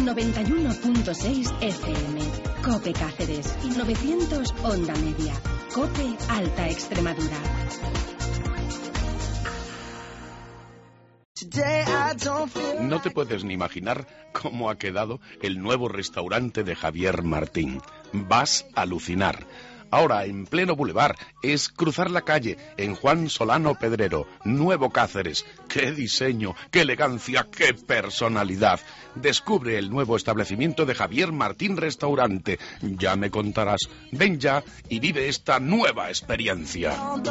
91.6 FM. COPE Cáceres. 900 Onda Media. COPE Alta Extremadura. No te puedes ni imaginar cómo ha quedado el nuevo restaurante de Javier Martín. Vas a alucinar. Ahora, en pleno bulevar, es cruzar la calle en Juan Solano Pedrero, Nuevo Cáceres. ¡Qué diseño, qué elegancia, qué personalidad! Descubre el nuevo establecimiento de Javier Martín Restaurante. Ya me contarás. Ven ya y vive esta nueva experiencia.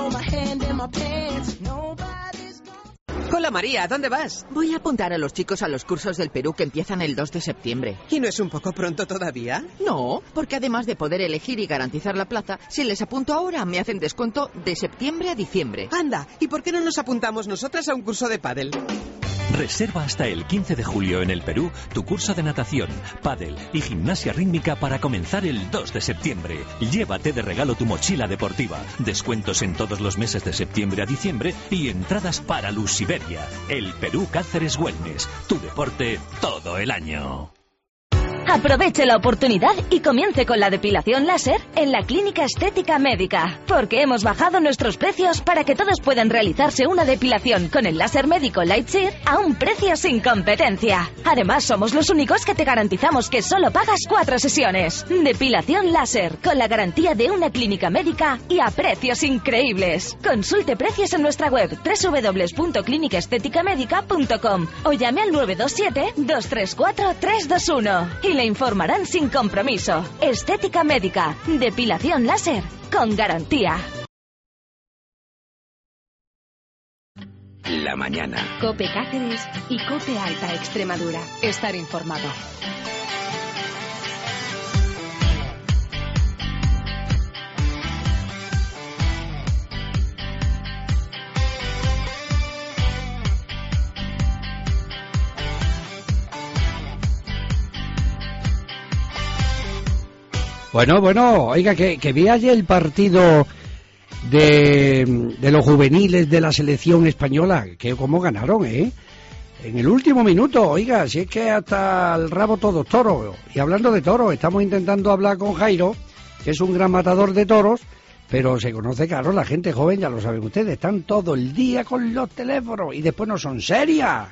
Hola María, ¿dónde vas? Voy a apuntar a los chicos a los cursos del Perú que empiezan el 2 de septiembre. ¿Y no es un poco pronto todavía? No, porque además de poder elegir y garantizar la plaza, si les apunto ahora me hacen descuento de septiembre a diciembre. Anda, ¿y por qué no nos apuntamos nosotras a un curso de pádel? Reserva hasta el 15 de julio en el Perú tu curso de natación, pádel y gimnasia rítmica para comenzar el 2 de septiembre. Llévate de regalo tu mochila deportiva, descuentos en todos los meses de septiembre a diciembre y entradas para Luz Siberia. El Perú Cáceres Wellness, tu deporte todo el año. Aproveche la oportunidad y comience con la depilación láser en la Clínica Estética Médica, porque hemos bajado nuestros precios para que todos puedan realizarse una depilación con el láser médico Lightseer a un precio sin competencia. Además, somos los únicos que te garantizamos que solo pagas 4 sesiones. Depilación láser, con la garantía de una clínica médica y a precios increíbles. Consulte precios en nuestra web www.clinicaestéticamedica.com o llame al 927-234-321 y le informarán sin compromiso. Estética médica, depilación láser con garantía. La mañana. COPE Cáceres y COPE Alta Extremadura. Estar informado. Bueno, oiga, que vi ayer el partido de los juveniles de la selección española, que cómo ganaron, en el último minuto, oiga, si es que hasta el rabo todos toros. Y hablando de toros, estamos intentando hablar con Jairo, que es un gran matador de toros, pero se conoce, claro, la gente joven, ya lo saben ustedes, están todo el día con los teléfonos y después no son serias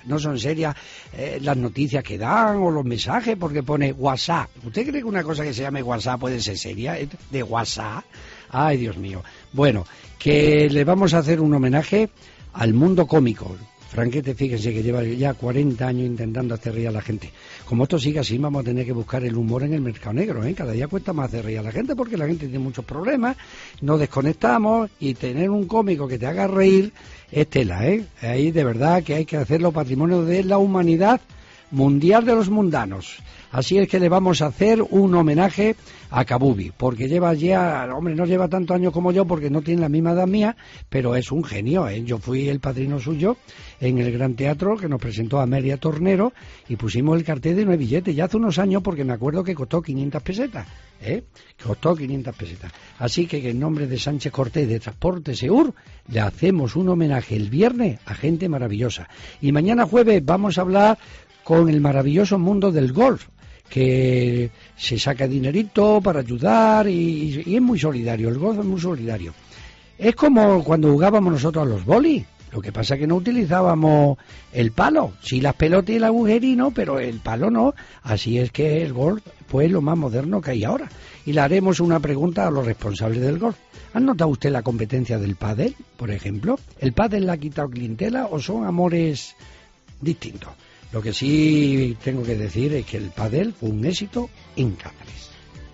las noticias que dan o los mensajes, porque pone WhatsApp. ¿Usted cree que una cosa que se llame WhatsApp puede ser seria? ¿De WhatsApp? Ay, Dios mío. Bueno, que le vamos a hacer un homenaje al mundo cómico. Franquete, fíjense que lleva ya 40 años intentando hacer reír a la gente. Como esto sigue así, vamos a tener que buscar el humor en el mercado negro, Cada día cuesta más hacer reír a la gente porque la gente tiene muchos problemas, nos desconectamos y tener un cómico que te haga reír es tela, Ahí de verdad que hay que hacerlo patrimonio de la humanidad mundial de los mundanos. Así es que le vamos a hacer un homenaje a Kabubi, porque lleva ya, hombre, no lleva tantos años como yo, porque no tiene la misma edad mía, pero es un genio, Yo fui el padrino suyo en el Gran Teatro, que nos presentó Amelia Tornero, y pusimos el cartel de 9 billetes, ya hace unos años, porque me acuerdo que costó 500 pesetas, Costó 500 pesetas. Así que en nombre de Sánchez Cortés de Transporte Seur, le hacemos un homenaje el viernes a gente maravillosa. Y mañana jueves vamos a hablar con el maravilloso mundo del golf, que se saca dinerito para ayudar y es muy solidario, el golf es muy solidario. Es como cuando jugábamos nosotros a los bolis, lo que pasa es que no utilizábamos el palo, sí las pelotas y el agujerino, pero el palo no, así es que el golf pues lo más moderno que hay ahora. Y le haremos una pregunta a los responsables del golf. ¿Han notado usted la competencia del pádel, por ejemplo? ¿El pádel le ha quitado clientela o son amores distintos? Lo que sí tengo que decir es que el pádel fue un éxito en Cáceres.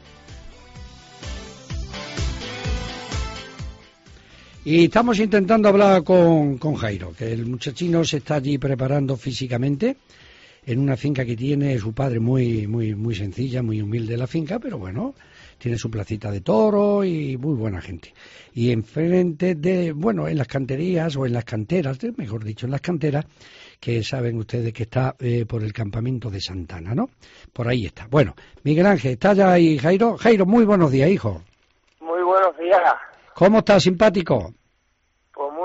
Y estamos intentando hablar con Jairo, que el muchachino se está allí preparando físicamente en una finca que tiene su padre muy sencilla, muy humilde la finca, pero bueno, tiene su placita de toro y muy buena gente. Y enfrente en las canterías o en las canteras, mejor dicho, en las canteras, que saben ustedes que está por el campamento de Santana, ¿no? Por ahí está. Bueno, Miguel Ángel, ¿está ya ahí Jairo? Jairo, muy buenos días, hijo. Muy buenos días. ¿Cómo estás, simpático? Pues muy bien,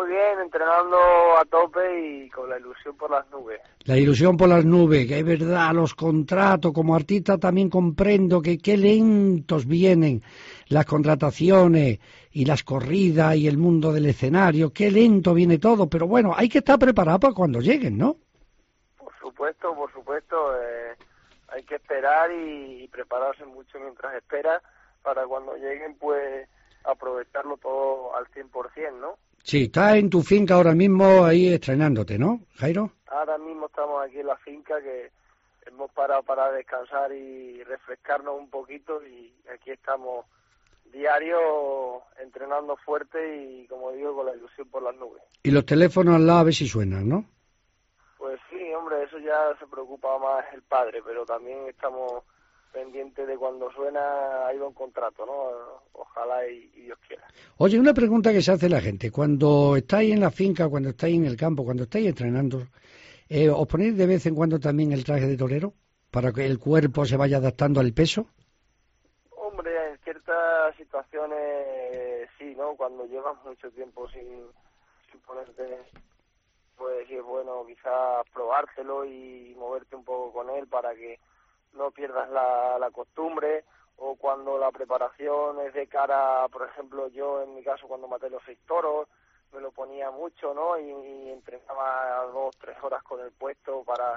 entrenando a tope y con la ilusión por las nubes. La ilusión por las nubes, que es verdad, los contratos, como artista también comprendo que qué lentos vienen las contrataciones y las corridas y el mundo del escenario, qué lento viene todo, pero bueno, hay que estar preparado para cuando lleguen, ¿no? Por supuesto, hay que esperar y prepararse mucho mientras espera para cuando lleguen, pues aprovecharlo todo al 100%, ¿no? Sí, estás en tu finca ahora mismo ahí estrenándote, ¿no, Jairo? Ahora mismo estamos aquí en la finca que hemos parado para descansar y refrescarnos un poquito y aquí estamos diario entrenando fuerte y, como digo, con la ilusión por las nubes. Y los teléfonos al lado a ver si suenan, ¿no? Pues sí, hombre, eso ya se preocupa más el padre, pero también estamos pendientes de cuando suena hay un contrato, ¿no? Ojalá y Dios quiera. Oye, una pregunta que se hace la gente, cuando estáis en la finca, cuando estáis en el campo, cuando estáis entrenando, ¿os ponéis de vez en cuando también el traje de torero para que el cuerpo se vaya adaptando al peso? Hombre, en ciertas situaciones sí, ¿no? Cuando llevas mucho tiempo sin ponerte, pues sí es bueno quizás probártelo y moverte un poco con él para que no pierdas la costumbre, o cuando la preparación es de cara, por ejemplo, yo en mi caso cuando maté los 6 toros, me lo ponía mucho, ¿no? Y entrenaba 2 o 3 horas con el puesto para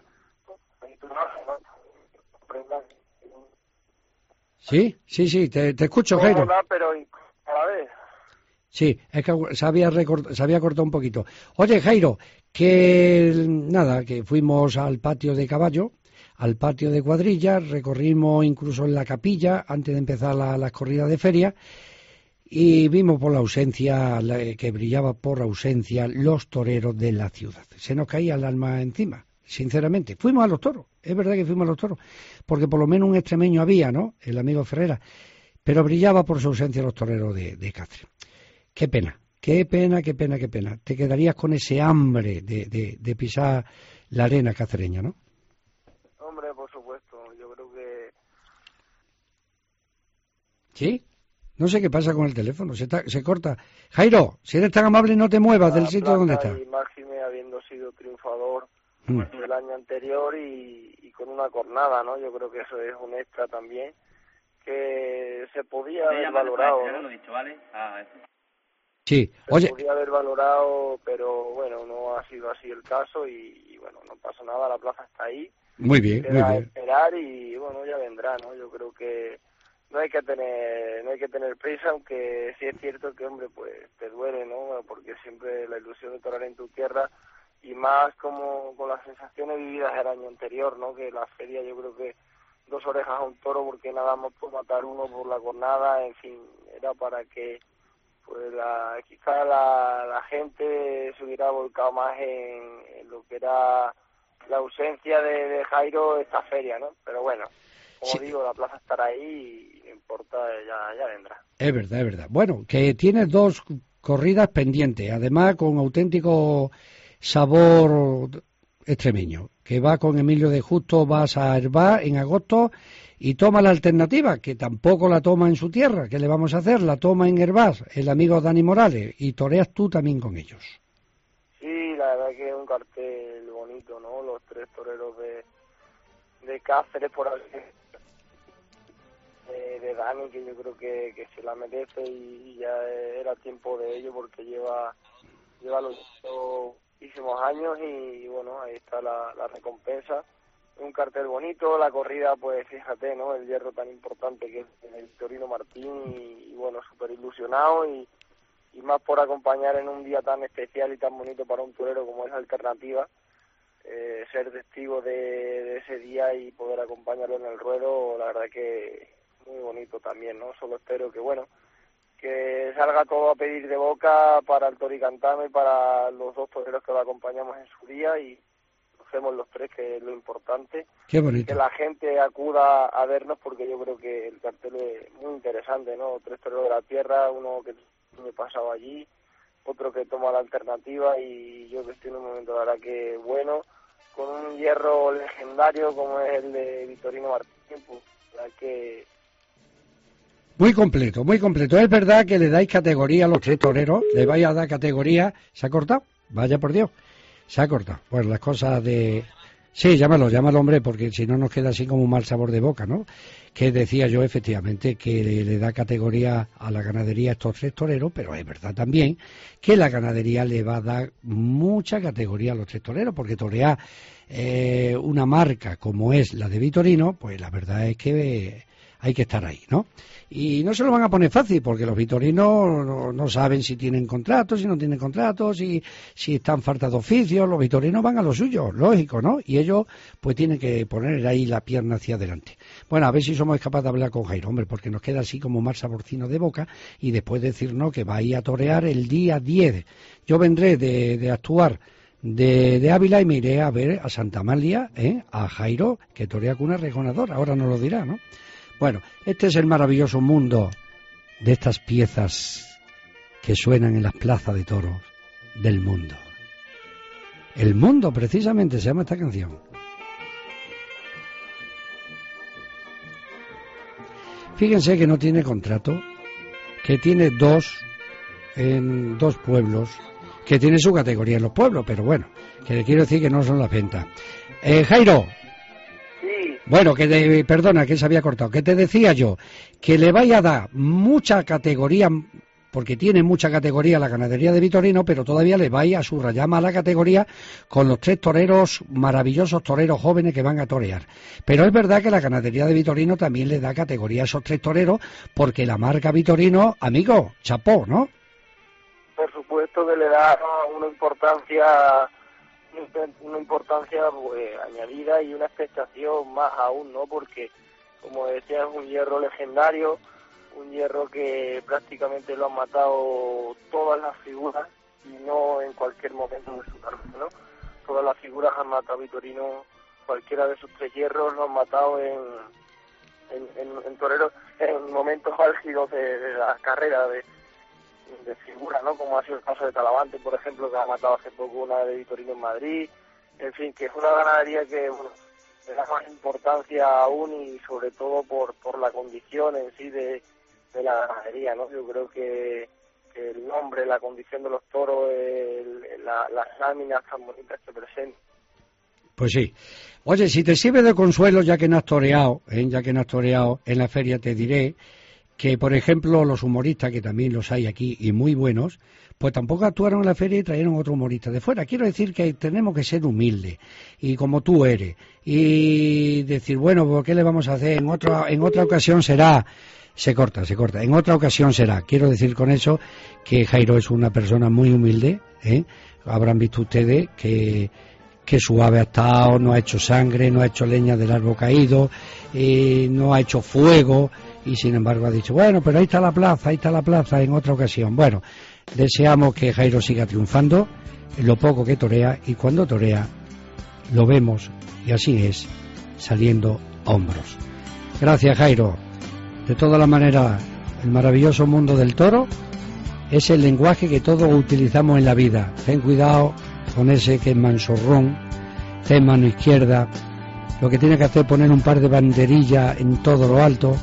aprender. Sí, te escucho, Jairo. Pero a la vez. Sí, es que se había cortado un poquito. Oye, Jairo, que nada, que fuimos al patio de caballo, al patio de cuadrillas, recorrimos incluso en la capilla antes de empezar las corridas de feria y vimos por la ausencia, que brillaba por ausencia, los toreros de la ciudad. Se nos caía el alma encima, sinceramente. Fuimos a los toros, es verdad que fuimos a los toros, porque por lo menos un extremeño había, ¿no? El amigo Ferrera, pero brillaba por su ausencia los toreros de Cáceres. Qué pena. Te quedarías con ese hambre de pisar la arena cacereña, ¿no? Hombre, por supuesto, yo creo que... ¿Sí? No sé qué pasa con el teléfono, se corta. Jairo, si eres tan amable no te muevas del sitio donde estás. Y máxime habiendo sido triunfador del año anterior y con una cornada, ¿no? Yo creo que eso es un extra también, que se podía haber valorado, ¿no? Sí, oye. Se podía haber valorado, pero bueno, no ha sido así el caso y bueno, no pasa nada, la plaza está ahí. Muy bien, muy bien. Esperar y bueno, ya vendrá, ¿no? Yo creo que no hay que tener prisa, aunque sí es cierto que, hombre, pues te duele, ¿no? Porque siempre la ilusión de torar en tu tierra y más como con las sensaciones vividas el año anterior, ¿no? Que la feria yo creo que 2 orejas a un toro porque nada más por matar uno por la cornada, en fin, era para que pues quizá la gente se hubiera volcado más en lo que era la ausencia de Jairo esta feria, ¿no? Pero bueno, como sí, digo, la plaza estará ahí y no importa, ya vendrá. Es verdad. Bueno, que tienes 2 corridas pendientes, además con auténtico sabor extremeño, que va con Emilio de Justo, vas a Herbá en agosto y toma la alternativa, que tampoco la toma en su tierra, ¿qué le vamos a hacer? La toma en Herbás, el amigo Dani Morales, y toreas tú también con ellos. Sí, la verdad que es un cartel bonito, ¿no? Los 3 toreros de Cáceres, por ahí, de Dani, que yo creo que se la merece y ya era tiempo de ello porque lleva los muchísimos años y bueno, ahí está la recompensa. Un cartel bonito, la corrida, pues fíjate, ¿no? El hierro tan importante que es el Torino Martín y bueno, súper ilusionado y más por acompañar en un día tan especial y tan bonito para un torero como es Alternativa, ser testigo de ese día y poder acompañarlo en el ruedo, la verdad que muy bonito también, ¿no? Solo espero que, bueno, que salga todo a pedir de boca para el Toricantano y para los 2 toreros que lo acompañamos en su día y hacemos los 3, que es lo importante. Qué bonito. Que la gente acuda a vernos porque yo creo que el cartel es muy interesante, ¿no? 3 toreros de la tierra, uno que me he pasado allí, otro que toma la alternativa y yo que estoy en un momento, la verdad que bueno, con un hierro legendario como es el de Victorino Martín, pues la verdad que... Muy completo. Es verdad que le dais categoría a los 3 toreros, le vais a dar categoría. ¿Se ha cortado? Vaya por Dios, se ha cortado. Pues las cosas de... Sí, llámalo, hombre, porque si no nos queda así como un mal sabor de boca, ¿no? Que decía yo, efectivamente, que le da categoría a la ganadería a estos 3 toreros, pero es verdad también que la ganadería le va a dar mucha categoría a los 3 toreros, porque torear una marca como es la de Vitorino, pues la verdad es que hay que estar ahí, ¿no? Y no se lo van a poner fácil, porque los vitorinos no saben si tienen contratos, si no tienen contratos, si están falta de oficio. Los vitorinos van a lo suyo, lógico, ¿no? Y ellos pues tienen que poner ahí la pierna hacia adelante. Bueno, a ver si somos capaces de hablar con Jairo, hombre, porque nos queda así como más saborcino de boca, y después decirnos que va a ir a torear el día 10. Yo vendré de actuar de Ávila y me iré a ver a Santa Amalia, a Jairo, que torea con una rejonadora, ahora nos lo dirá, ¿no? Bueno, este es el maravilloso mundo de estas piezas que suenan en las plazas de toros del mundo. El mundo, precisamente, se llama esta canción. Fíjense que no tiene contrato, que tiene 2 en 2 pueblos, que tiene su categoría en los pueblos, pero bueno, que le quiero decir que no son las ventas. Jairo. Bueno, perdona, que se había cortado. Que te decía yo que le vaya a dar mucha categoría, porque tiene mucha categoría la ganadería de Vitorino, pero todavía le vaya a subrayar más la categoría con los 3 toreros, maravillosos toreros jóvenes que van a torear. Pero es verdad que la ganadería de Vitorino también le da categoría a esos 3 toreros, porque la marca Vitorino, amigo, chapó, ¿no? Por supuesto que le da una importancia pues, añadida y una expectación más aún, ¿no? Porque, como decía, es un hierro legendario, un hierro que prácticamente lo han matado todas las figuras y no en cualquier momento de su carrera, ¿no? Todas las figuras han matado a Vitorino, cualquiera de sus 3 hierros lo han matado en toreros, en momentos álgidos de la carrera de figura, ¿no? Como ha sido el caso de Talavante, por ejemplo, que ha matado hace poco una de Vitorino en Madrid. En fin, que es una ganadería que, bueno, le da más importancia aún, y sobre todo por la condición en sí de la ganadería, ¿no? Yo creo que el nombre, la condición de los toros, las láminas tan bonitas que presentan. Pues sí. Oye, si te sirve de consuelo, ya que no has toreado, en la feria, te diré que, por ejemplo, los humoristas, que también los hay aquí y muy buenos, pues tampoco actuaron en la feria y trajeron otro humorista de fuera. Quiero decir que tenemos que ser humildes, y como tú eres, y decir, bueno, ¿por qué le vamos a hacer? En otra ocasión será. Se corta. En otra ocasión será. Quiero decir con eso que Jairo es una persona muy humilde, Habrán visto ustedes que suave ha estado, no ha hecho sangre, no ha hecho leña del árbol caído, no ha hecho fuego, y sin embargo ha dicho, bueno, pero ahí está la plaza en otra ocasión. Bueno, deseamos que Jairo siga triunfando en lo poco que torea, y cuando torea lo vemos, y así es, saliendo a hombros. Gracias, Jairo. De todas las maneras, el maravilloso mundo del toro es el lenguaje que todos utilizamos en la vida. Ten cuidado con ese que es mansorrón, ten mano izquierda, lo que tiene que hacer es poner un par de banderillas en todo lo alto.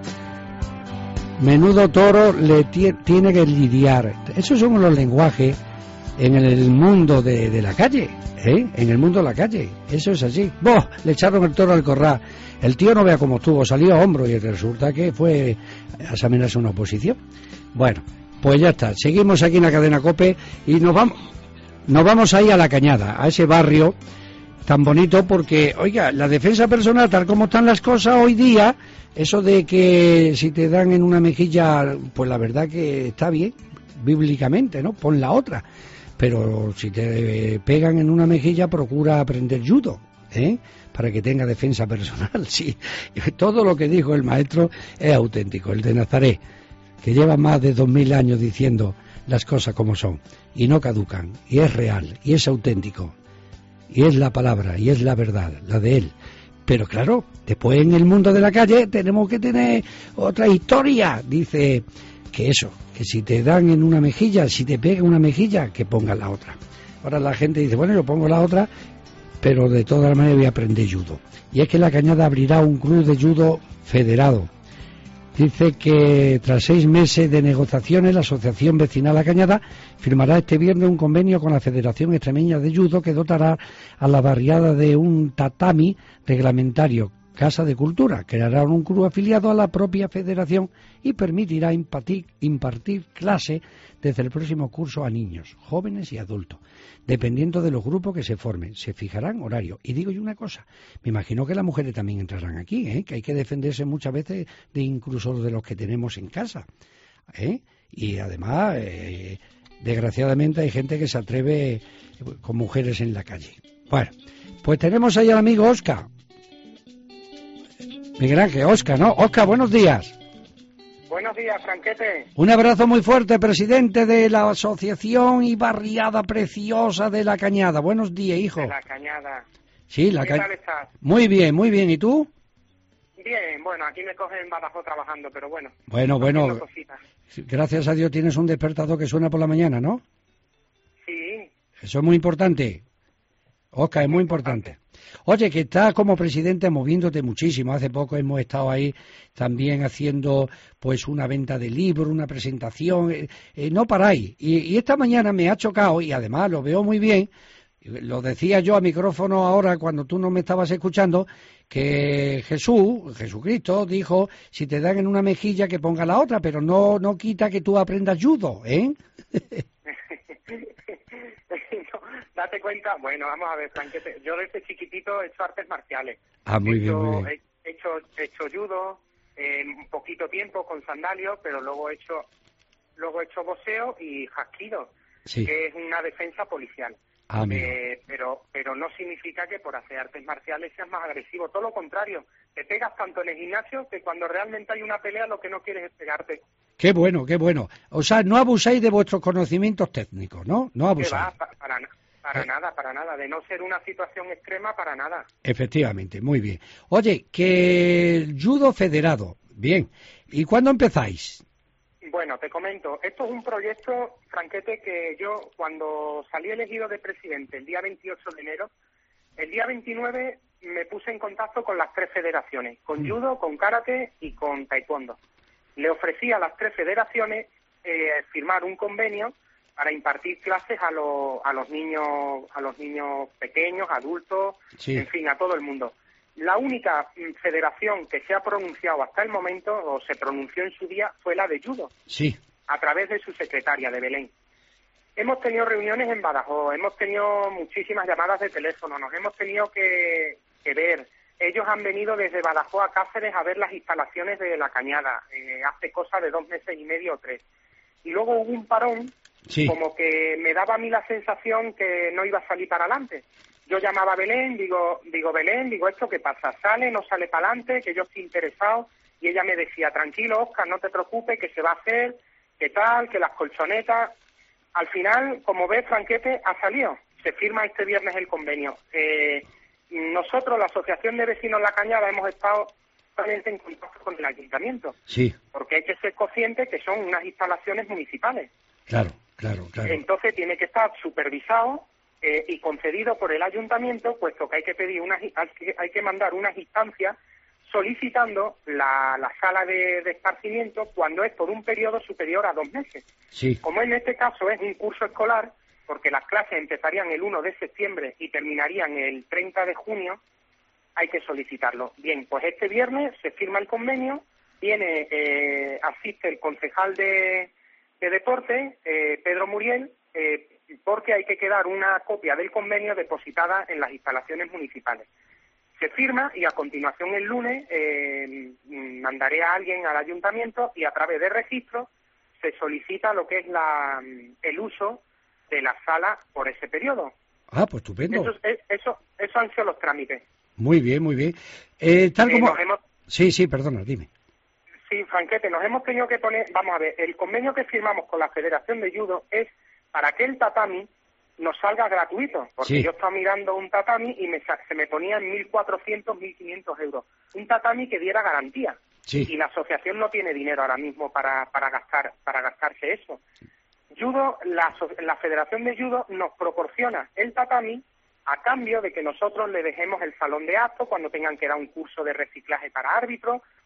Menudo toro le tiene que lidiar. Esos son los lenguajes en el mundo de la calle, en el mundo de la calle. Eso es así. ¡Boh! Le echaron el toro al corral. El tío no vea cómo estuvo, salió a hombro, y resulta que fue a examinarse una oposición. Bueno, pues ya está. Seguimos aquí en la cadena COPE y nos vamos ahí a La Cañada, a ese barrio tan bonito, porque, oiga, la defensa personal, tal como están las cosas hoy día, eso de que si te dan en una mejilla, pues la verdad que está bien, bíblicamente, ¿no? Pon la otra. Pero si te pegan en una mejilla, procura aprender judo, para que tenga defensa personal. Sí, todo lo que dijo el maestro es auténtico, el de Nazaret, que lleva más de 2000 años diciendo las cosas como son, y no caducan, y es real, y es auténtico, y es la palabra, y es la verdad, la de él. Pero claro, después en el mundo de la calle tenemos que tener otra historia. Dice que eso, que si te dan en una mejilla, si te pega una mejilla, que pongas la otra. Ahora la gente dice, bueno, yo pongo la otra, pero de todas maneras voy a aprender judo. Y es que La Cañada abrirá un club de judo federado, Dice que tras 6 meses de negociaciones, la Asociación Vecinal La Cañada firmará este viernes un convenio con la Federación Extremeña de Judo que dotará a la barriada de un tatami reglamentario, Casa de Cultura. Creará un club afiliado a la propia federación y permitirá impartir clases desde el próximo curso a niños, jóvenes y adultos, dependiendo de los grupos que se formen. Se fijarán horarios. Y digo yo una cosa, me imagino que las mujeres también entrarán aquí, que hay que defenderse muchas veces de incluso de los que tenemos en casa. Y además, desgraciadamente hay gente que se atreve con mujeres en la calle. Bueno, pues tenemos ahí al amigo Óscar. Miguel Ángel, Óscar, ¿no? Óscar, buenos días. Buenos días, Franquete. Un abrazo muy fuerte, presidente de la Asociación y Barriada Preciosa de La Cañada. Buenos días, hijo. De La Cañada. Sí, ¿Qué tal estás? Muy bien, muy bien. ¿Y tú? Bien, bueno, aquí me cogen en Badajoz trabajando, pero bueno. Bueno. Gracias a Dios tienes un despertador que suena por la mañana, ¿no? Sí. Eso es muy importante. Óscar, es muy importante. Oye, que estás como presidente moviéndote muchísimo. Hace poco hemos estado ahí también haciendo pues una venta de libros, una presentación. No paráis. Y esta mañana me ha chocado, y además lo veo muy bien, lo decía yo a micrófono ahora cuando tú no me estabas escuchando, que Jesucristo dijo, si te dan en una mejilla que ponga la otra, pero no quita que tú aprendas judo, ¿eh? Date cuenta, bueno, vamos a ver, Franquete, yo desde chiquitito he hecho artes marciales. Muy bien. He hecho judo, un poquito tiempo con sandalios, pero luego he hecho boxeo y hapkido, sí, que es una defensa policial. Pero no significa que por hacer artes marciales seas más agresivo, todo lo contrario, te pegas tanto en el gimnasio que cuando realmente hay una pelea lo que no quieres es pegarte. Qué bueno. O sea, no abusáis de vuestros conocimientos técnicos, ¿no? No abusáis. Para nada. De no ser una situación extrema, para nada. Efectivamente, muy bien. Oye, que el judo federado, bien. ¿Y cuándo empezáis? Bueno, te comento. Esto es un proyecto, Franquete, que yo cuando salí elegido de presidente el día 28 de enero, el día 29 me puse en contacto con las 3 federaciones, con judo, con karate y con taekwondo. Le ofrecí a las 3 federaciones firmar un convenio para impartir clases a los niños pequeños, adultos, sí, en fin, a todo el mundo. La única federación que se ha pronunciado hasta el momento, o se pronunció en su día, fue la de judo, sí, a través de su secretaria, de Belén. Hemos tenido reuniones en Badajoz, hemos tenido muchísimas llamadas de teléfono, nos hemos tenido que ver. Ellos han venido desde Badajoz a Cáceres a ver las instalaciones de La Cañada, hace cosa de 2 meses y medio o 3. Y luego hubo un parón, sí, como que me daba a mí la sensación que no iba a salir para adelante. Yo llamaba a Belén, digo, Belén, ¿esto qué pasa? ¿Sale, no sale para adelante? Que yo estoy interesado. Y ella me decía, tranquilo, Óscar, no te preocupes, que se va a hacer, que tal, que las colchonetas. Al final, como ves, Franquete, ha salido. Se firma este viernes el convenio. Nosotros, la Asociación de Vecinos La Cañada, hemos estado totalmente en contacto con el ayuntamiento. Sí. Porque hay que ser consciente que son unas instalaciones municipales. Claro. Entonces tiene que estar supervisado y concedido por el ayuntamiento, puesto que hay que pedir hay que mandar unas instancias solicitando la sala de esparcimiento cuando es por un periodo superior a 2 meses. Sí. Como en este caso es un curso escolar, porque las clases empezarían el 1 de septiembre y terminarían el 30 de junio, hay que solicitarlo. Bien, pues este viernes se firma el convenio, asiste el concejal de deporte, Pedro Muriel, porque hay que quedar una copia del convenio depositada en las instalaciones municipales. Se firma y a continuación el lunes mandaré a alguien al ayuntamiento y a través de registro se solicita lo que es el uso de la sala por ese periodo. Ah, pues estupendo. Eso han sido los trámites. Muy bien. Sí, perdona, dime. Sí, Franquete, nos hemos tenido que poner, vamos a ver, el convenio que firmamos con la Federación de Judo es para que el tatami nos salga gratuito, porque sí, yo estaba mirando un tatami y se me ponía en 1.400, 1.500 euros. Un tatami que diera garantía. Sí. Y la asociación no tiene dinero ahora mismo para gastarse eso. Judo, la Federación de Judo nos proporciona el tatami a cambio de que nosotros le dejemos el salón de actos cuando tengan que dar un curso de reciclaje para árbitros,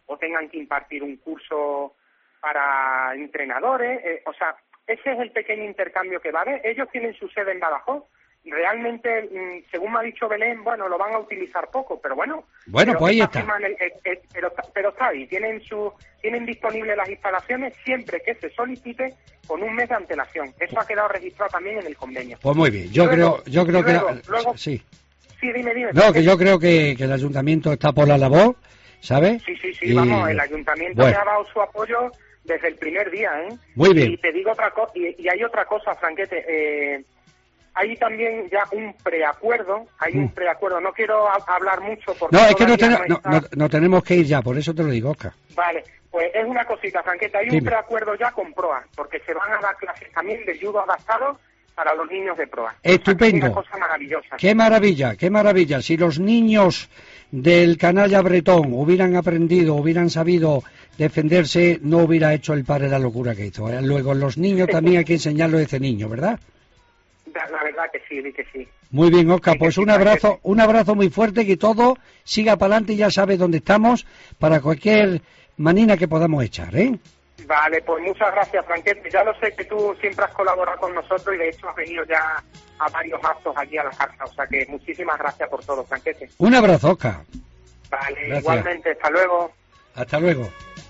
o tengan que impartir un curso para entrenadores, o sea, ese es el pequeño intercambio que va a haber. Ellos tienen su sede en Badajoz. Realmente, según me ha dicho Belén, bueno, lo van a utilizar poco, pero bueno. Bueno, pues ahí está. Pero está ahí, tienen disponibles las instalaciones siempre que se solicite con un mes de antelación. Eso ha quedado registrado también en el convenio. Pues muy bien, yo creo que... Sí. Sí, dime. No, que yo creo que el ayuntamiento está por la labor, ¿sabes? Sí, vamos, el ayuntamiento me ha dado su apoyo desde el primer día, ¿eh? Muy bien. Y te digo otra cosa, y hay otra cosa, Franquete, hay también ya un preacuerdo, no quiero hablar mucho porque... No, es que no tenemos que ir ya, por eso te lo digo, Oscar. Vale, pues es una cosita, Franqueta, hay un preacuerdo ya con PROA, porque se van a dar clases también de judo adaptado para los niños de PROA. Estupendo. Es una cosa maravillosa. Qué maravilla. Si los niños del canalla bretón hubieran aprendido, hubieran sabido defenderse, no hubiera hecho el padre la locura que hizo. Luego, los niños también hay que enseñarlo desde niño, ¿verdad? La verdad que sí. Muy bien, Oscar, pues un abrazo muy fuerte, que todo siga para adelante y ya sabes dónde estamos para cualquier manina que podamos echar, ¿eh? Vale, pues muchas gracias, Franquete. Ya lo sé que tú siempre has colaborado con nosotros y de hecho has venido ya a varios actos aquí a la casa, o sea que muchísimas gracias por todo, Franquete. Un abrazo, Oscar. Vale, gracias. Igualmente, hasta luego. Hasta luego.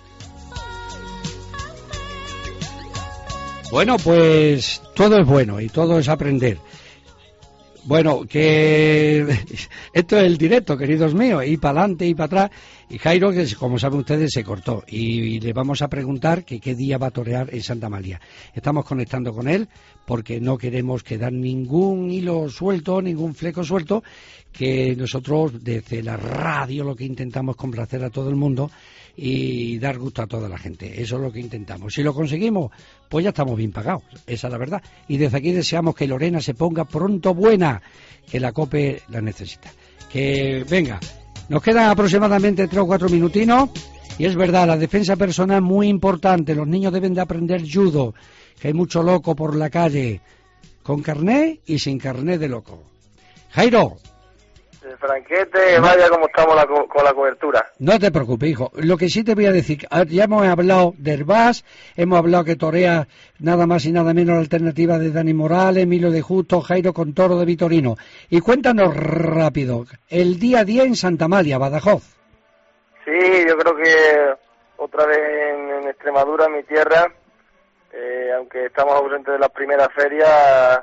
Bueno, pues todo es bueno y todo es aprender. Bueno, que esto es el directo, queridos míos, y para adelante y para atrás. Y Jairo, que como saben ustedes, se cortó. Y le vamos a preguntar que qué día va a torear en Santa Amalia. Estamos conectando con él porque no queremos quedar ningún hilo suelto, ningún fleco suelto, que nosotros desde la radio lo que intentamos es complacer a todo el mundo y dar gusto a toda la gente. Eso es lo que intentamos. Si lo conseguimos, pues ya estamos bien pagados, esa es la verdad. Y desde aquí deseamos que Lorena se ponga pronto buena, que la COPE la necesita. Que venga, nos quedan aproximadamente 3 o 4 minutinos, y es verdad, la defensa personal es muy importante. Los niños deben de aprender judo, que hay mucho loco por la calle, con carné y sin carné de loco. Jairo. Franquete, vaya como estamos con la cobertura. No te preocupes, hijo. Lo que sí te voy a decir, ya hemos hablado del VAS, hemos hablado que torea nada más y nada menos la alternativa de Dani Morales, Emilio de Justo, Jairo con toro de Vitorino. Y cuéntanos rápido, el día 10 en Santa Amalia, Badajoz. Sí, yo creo que otra vez en Extremadura, mi tierra, aunque estamos ausentes de la primera feria,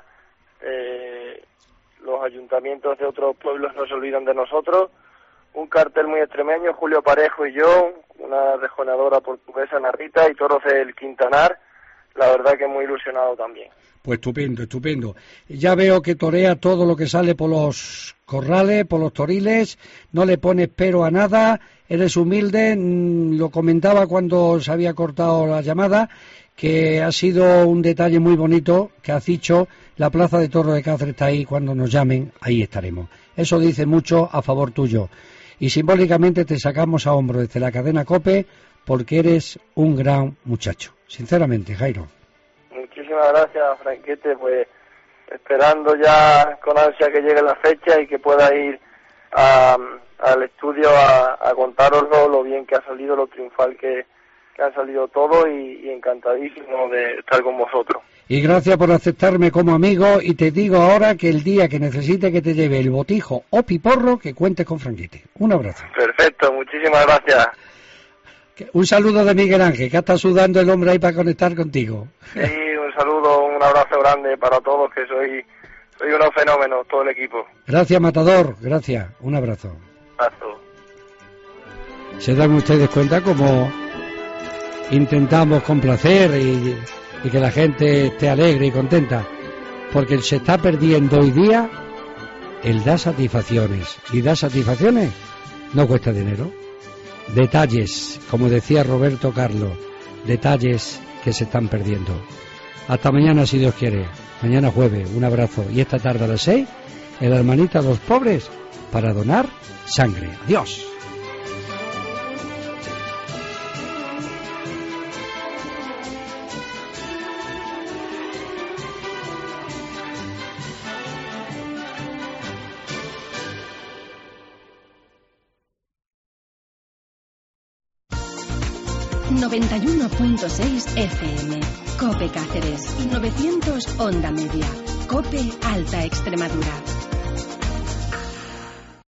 los ayuntamientos de otros pueblos no se olvidan de nosotros. Un cartel muy extremeño, Julio Parejo y yo, una rejoneadora portuguesa, Narrita, y toros del Quintanar. La verdad que muy ilusionado también. Pues estupendo. Ya veo que torea todo lo que sale por los corrales, por los toriles, no le pones pero a nada, eres humilde, lo comentaba cuando se había cortado la llamada, que ha sido un detalle muy bonito, que has dicho, la plaza de Toro de Cáceres está ahí, cuando nos llamen, ahí estaremos. Eso dice mucho a favor tuyo. Y simbólicamente te sacamos a hombro desde la cadena COPE, porque eres un gran muchacho. Sinceramente, Jairo. Muchísimas gracias, Franquete, pues esperando ya con ansia que llegue la fecha y que pueda ir al estudio a contároslo lo bien que ha salido, lo triunfal que ha salido todo y encantadísimo de estar con vosotros. Y gracias por aceptarme como amigo, y te digo ahora que el día que necesite que te lleve el botijo o piporro, que cuentes con Franquete. Un abrazo. Perfecto, muchísimas gracias. Un saludo de Miguel Ángel, que está sudando el hombre ahí para conectar contigo. Sí, un saludo, un abrazo grande para todos, que soy unos fenómenos, todo el equipo. Gracias, Matador, gracias, un abrazo. Abrazo. ¿Se dan ustedes cuenta cómo intentamos complacer y que la gente esté alegre y contenta? Porque se está perdiendo hoy día el dar satisfacciones, y dar satisfacciones no cuesta dinero. Detalles, como decía Roberto Carlos, detalles que se están perdiendo. Hasta mañana, si Dios quiere. Mañana jueves, un abrazo. Y esta tarde a las 6, en la hermanita de los pobres, para donar sangre. Adiós. 91.6 FM. COPE Cáceres. Y 900 Onda Media. COPE Alta Extremadura.